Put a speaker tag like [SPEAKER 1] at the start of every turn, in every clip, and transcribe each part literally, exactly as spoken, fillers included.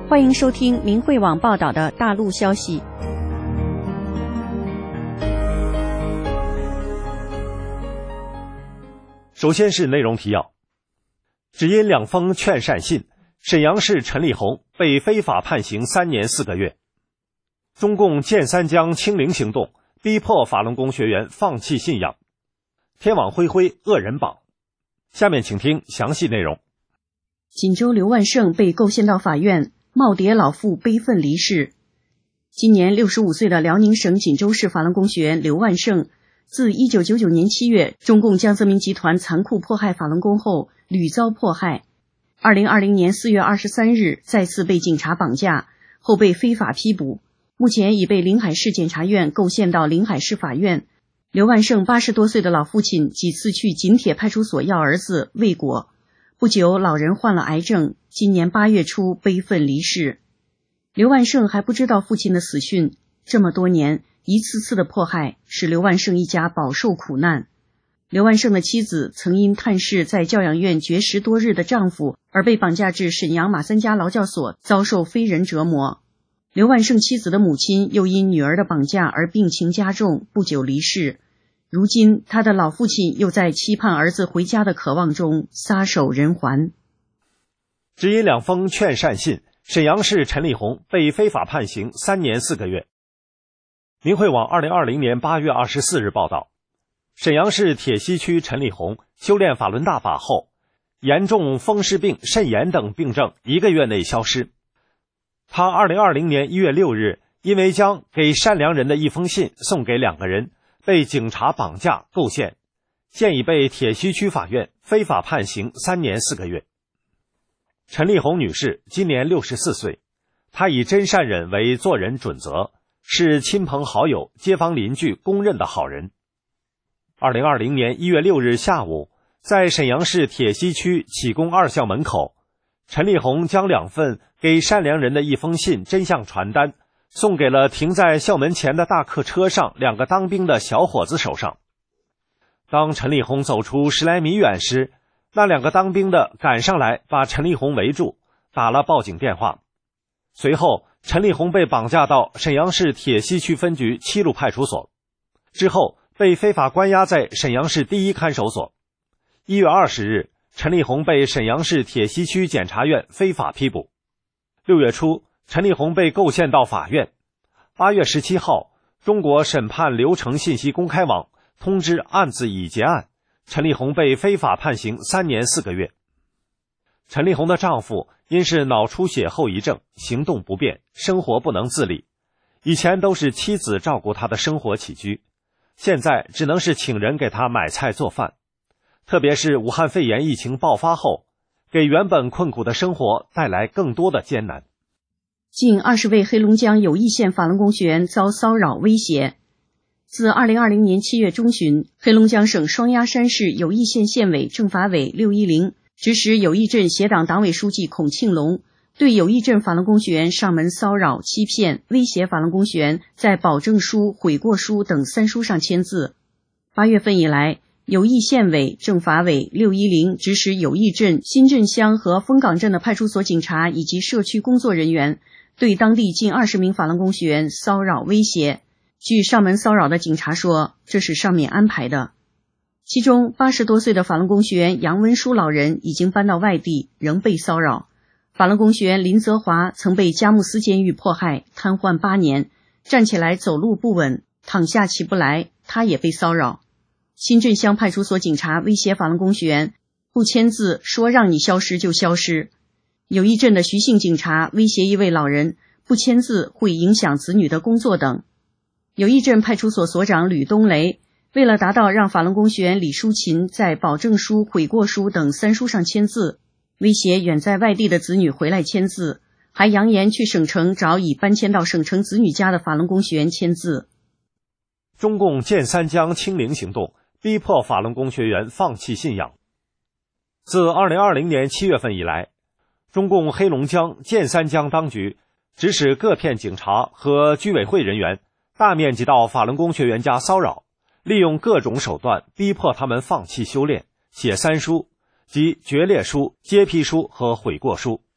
[SPEAKER 1] 欢迎收听明慧网报道的大陆消息。
[SPEAKER 2] 首先是内容提要。只因两封劝善信，沈阳市陈立红被非法判刑三年四个月。中共建三江清零行动逼迫法轮功学员放弃信仰。天网恢恢，恶人绑。下面请听详细内容。
[SPEAKER 1] 锦州刘万胜被构陷到法院，耄耋老妇悲愤离世。今年六十五岁的辽宁省锦州市法轮功学员刘万胜，自一九九九年七月中共江泽民集团残酷迫害法轮功后屡遭迫害，二零二零年四月二十三日再次被警察绑架，后被非法批捕，目前已被临海市检察院构陷到临海市法院。刘万胜八十多岁的老父亲几次去锦铁派出所要儿子未果，不久老人患了癌症，今年八月初悲愤离世。刘万胜还不知道父亲的死讯，这么多年一次次的迫害使刘万胜一家饱受苦难。刘万胜的妻子曾因探视在教养院绝食多日的丈夫而被绑架至沈阳马三家劳教所，遭受非人折磨。刘万胜妻子的母亲又因女儿的绑架而病情加重，不久离世。如今他的老父亲又在期盼儿子回家的渴望中撒手人寰。
[SPEAKER 2] 只因两封劝善信，沈阳市陈立红被非法判刑三年四个月。明慧网二零二零年八月二十四日报道，沈阳市铁西区陈立红修炼法轮大法后，严重风湿病、肾炎等病症一个月内消失。他二零二零年一月六日因为将给善良人的一封信送给两个人，被警察绑架构陷，现已被铁西区法院非法判刑三年四个月。陈立红女士今年六十四岁，她以真善忍为做人准则，是亲朋好友、街坊邻居公认的好人。二零二零年一月六日下午，在沈阳市铁西区启功二校门口，陈立红将两份给善良人的一封信真相传单送给了停在校门前的大客车上两个当兵的小伙子手上。当陈立红走出十来米远时，那两个当兵的赶上来把陈立红围住，打了报警电话。随后陈立红被绑架到沈阳市铁西区分局七路派出所，之后被非法关押在沈阳市第一看守所。一月二十日，陈立红被沈阳市铁西区检察院非法批捕。六月初，陈立红被构陷到法院。八月十七号，中国审判流程信息公开网通知案子已结案，陈立红被非法判刑三年四个月。陈立红的丈夫因是脑出血后遗症，行动不便，生活不能自理，以前都是妻子照顾他的生活起居，现在只能是请人给他买菜做饭。特别是武汉肺炎疫情爆发后，给原本困苦的生活带来更多的艰难。
[SPEAKER 1] 近二十位黑龙江友谊县法轮功学员遭骚扰威胁。自二零二零年七月中旬，黑龙江省双鸭山市友谊县县委政法委六一零指使友谊镇协党党委书记孔庆龙对友谊镇法轮功学员上门骚扰、欺骗、威胁法轮功学员在保证书、悔过书等三书上签字。八月份以来，友谊县委、政法委六一零指使友谊镇、新镇乡和枫岗镇的派出所警察以及社区工作人员对当地近二十名法轮功学员骚扰威胁。据上门骚扰的警察说，这是上面安排的。其中八十多岁的法轮功学员杨文书老人已经搬到外地，仍被骚扰。法轮功学员林泽华曾被佳木斯监狱迫害，瘫痪八年，站起来走路不稳，躺下起不来，他也被骚扰。新镇乡派出所警察威胁法轮功学员不签字，说让你消失就消失。友谊镇的徐姓警察威胁一位老人不签字会影响子女的工作等。友谊镇派出所所长吕东雷为了达到让法轮功学员李淑琴在保证书、悔过书等三书上签字，威胁远在外地的子女回来签字，还扬言去省城找已搬迁到省城子女家的法轮功学员签字。
[SPEAKER 2] 中共建三江清零行动逼迫法轮功学员放弃信仰。自二零二零年七月份以来，中共黑龙江建三江当局指使各片警察和居委会人员大面积到法轮功学员家骚扰，利用各种手段逼迫他们放弃修炼，写三书，即决裂书、揭批书和悔过书。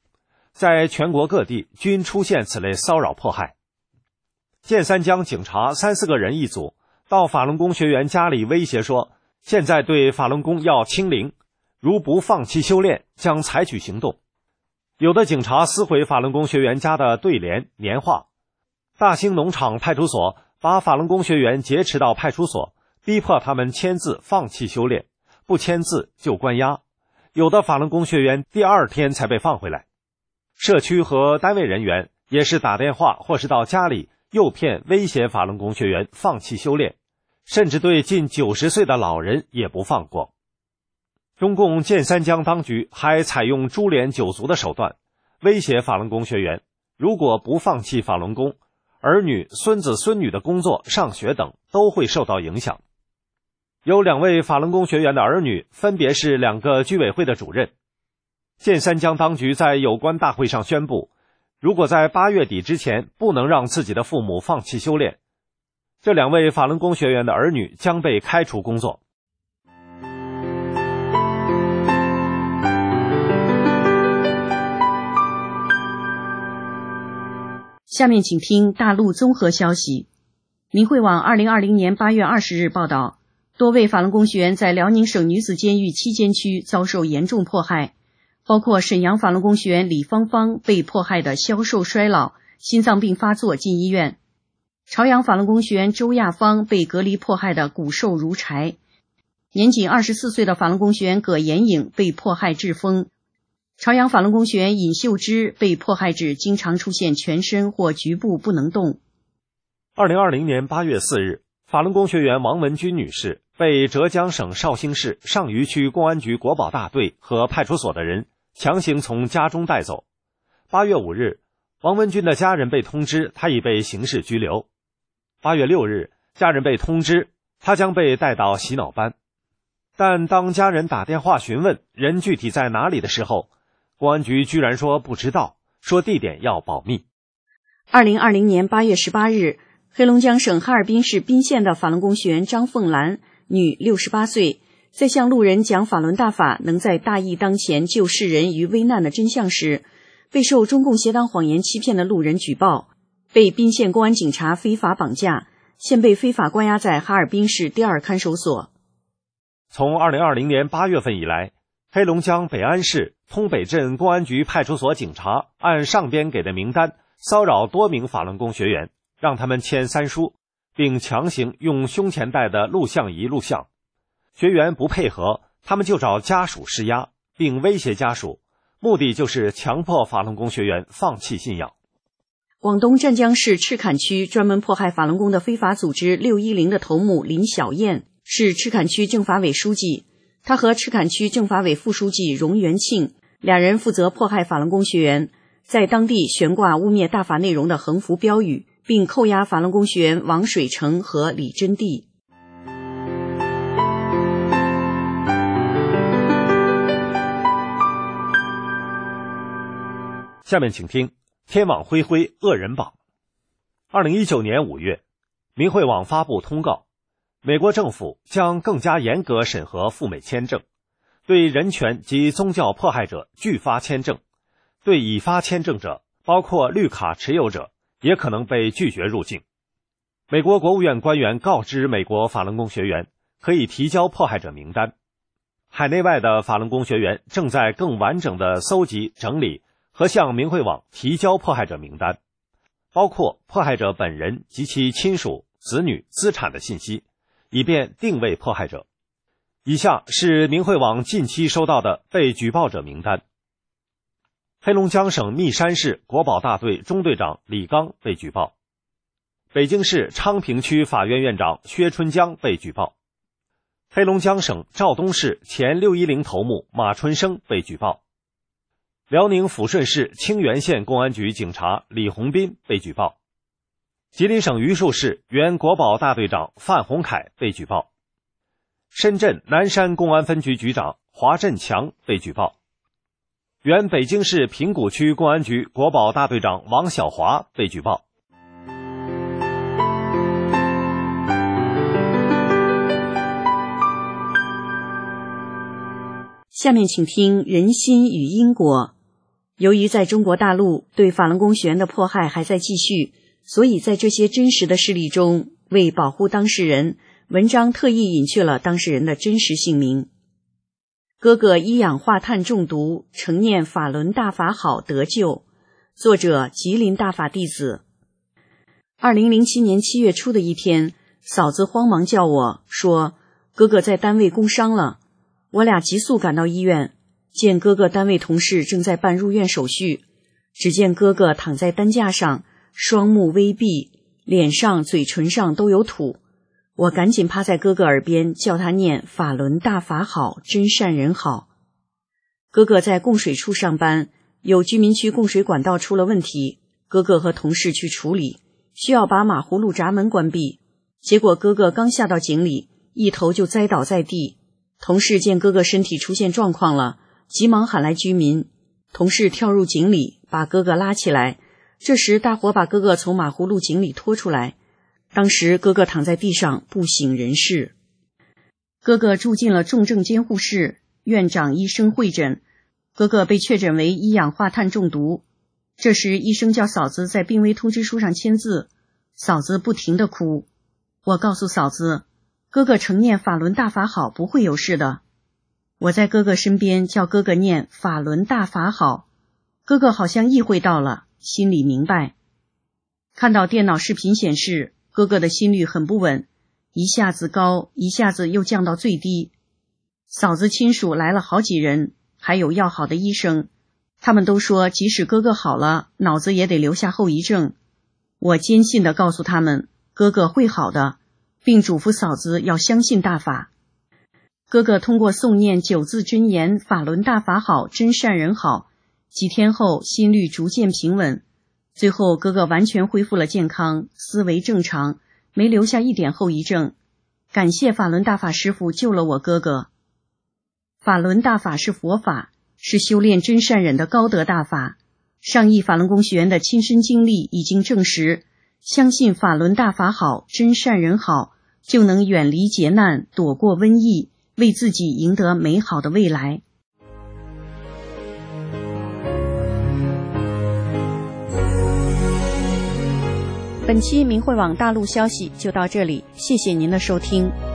[SPEAKER 2] 在全国各地均出现此类骚扰迫害。建三江警察三四个人一组到法轮功学员家里威胁说，现在对法轮功要清零，如不放弃修炼将采取行动。有的警察撕毁法轮功学员家的对联年画。大兴农场派出所把法轮功学员劫持到派出所，逼迫他们签字放弃修炼，不签字就关押。有的法轮功学员第二天才被放回来。社区和单位人员也是打电话或是到家里诱骗威胁法轮功学员放弃修炼，甚至对近九十岁的老人也不放过。中共建三江当局还采用株连九族的手段，威胁法轮功学员，如果不放弃法轮功，儿女、孙子、孙女的工作、上学等都会受到影响。有两位法轮功学员的儿女分别是两个居委会的主任。建三江当局在有关大会上宣布，如果在八月底之前不能让自己的父母放弃修炼，这两位法轮功学员的儿女将被开除工作。
[SPEAKER 1] 下面请听大陆综合消息。民汇网二零二零年八月二十日报道，多位法轮功学员在辽宁省女子监狱七监区遭受严重迫害，包括沈阳法轮功学员李芳芳被迫害的消瘦衰老，心脏病发作进医院；朝阳法轮功学员周亚芳被隔离迫害的骨瘦如柴；年仅二十四岁的法轮功学员葛延颖被迫害致疯；朝阳法轮功学员尹秀芝被迫害至经常出现全身或局部不能动。
[SPEAKER 2] 二零二零年八月四日，法轮功学员王文君女士被浙江省绍兴市上虞区公安局国保大队和派出所的人强行从家中带走。八月五日，王文君的家人被通知她已被刑事拘留。八月六日，家人被通知她将被带到洗脑班。但当家人打电话询问人具体在哪里的时候，公安局居然说不知道，说地点要保密。
[SPEAKER 1] 二零二零年八月十八日，黑龙江省哈尔滨市彬县的法轮功学员张凤兰，女，六十八岁，在向路人讲法轮大法能在大义当前救世人于危难的真相时，被受中共邪党谎言欺骗的路人举报，被彬县公安警察非法绑架，现被非法关押在哈尔滨市第二看守所。
[SPEAKER 2] 从二零二零年八月份以来，黑龙江北安市通北镇公安局派出所警察按上边给的名单骚扰多名法轮功学员，让他们签三书，并强行用胸前戴的录像仪录像。学员不配合，他们就找家属施压，并威胁家属，目的就是强迫法轮功学员放弃信仰。
[SPEAKER 1] 广东湛江市赤坎区专门迫害法轮功的非法组织六一零的头目林小燕是赤坎区政法委书记，他和赤坎区政法委副书记荣元庆两人负责迫害法轮功学员，在当地悬挂污蔑大法内容的横幅标语，并扣押法轮功学员王水成和李真娣。
[SPEAKER 2] 下面请听天网恢恢恶人榜。二零一九年五月，民汇网发布通告，美国政府将更加严格审核赴美签证，对人权及宗教迫害者拒发签证，对已发签证者，包括绿卡持有者，也可能被拒绝入境。美国国务院官员告知美国法轮功学员，可以提交迫害者名单。海内外的法轮功学员正在更完整地搜集、整理和向民汇网提交迫害者名单，包括迫害者本人及其亲属、子女、资产的信息，以便定位迫害者。以下是民汇网近期收到的被举报者名单。黑龙江省密山市国保大队中队长李刚被举报，北京市昌平区法院院长薛春江被举报，黑龙江省肇东市前六一零头目马春生被举报，辽宁抚顺市清源县公安局警察李红斌被举报，吉林省榆树市原国保大队长范洪凯被举报，深圳南山公安分局局长华振强被举报，原北京市平谷区公安局国保大队长王小华被举报。
[SPEAKER 1] 下面请听人心与因果。 由于在中国大陆对法轮功学员的迫害还在继续，所以在这些真实的事例中，为保护当事人，文章特意隐去了当事人的真实姓名。哥哥一氧化碳中毒，承念法轮大法好得救。作者吉林大法弟子。二零零七年七月初的一天，嫂子慌忙叫我说，哥哥在单位工伤了。我俩急速赶到医院，见哥哥单位同事正在办入院手续，只见哥哥躺在担架上，双目微闭，脸上嘴唇上都有土。我赶紧趴在哥哥耳边叫他念法轮大法好，真善人好。哥哥在供水处上班，有居民区供水管道出了问题，哥哥和同事去处理，需要把马葫芦闸门关闭。结果哥哥刚下到井里，一头就栽倒在地。同事见哥哥身体出现状况了，急忙喊来居民，同事跳入井里把哥哥拉起来。这时大伙把哥哥从马葫芦井里拖出来，当时哥哥躺在地上不省人事。哥哥住进了重症监护室，院长医生会诊，哥哥被确诊为一氧化碳中毒。这时医生叫嫂子在病危通知书上签字，嫂子不停地哭。我告诉嫂子，哥哥承念法轮大法好，不会有事的。我在哥哥身边叫哥哥念法轮大法好，哥哥好像意会到了，心里明白。看到电脑视频显示，哥哥的心率很不稳，一下子高，一下子又降到最低。嫂子亲属来了好几人，还有要好的医生，他们都说即使哥哥好了，脑子也得留下后遗症。我坚信地告诉他们，哥哥会好的，并嘱咐嫂子要相信大法。哥哥通过诵念九字真言法轮大法好，真善人好，几天后心率逐渐平稳，最后哥哥完全恢复了健康，思维正常，没留下一点后遗症。感谢法轮大法师父救了我哥哥。法轮大法是佛法，是修炼真善忍的高德大法。上亿法轮功学员的亲身经历已经证实，相信法轮大法好，真善人好，就能远离劫难，躲过瘟疫，为自己赢得美好的未来。本期明慧网大陆消息就到这里，谢谢您的收听。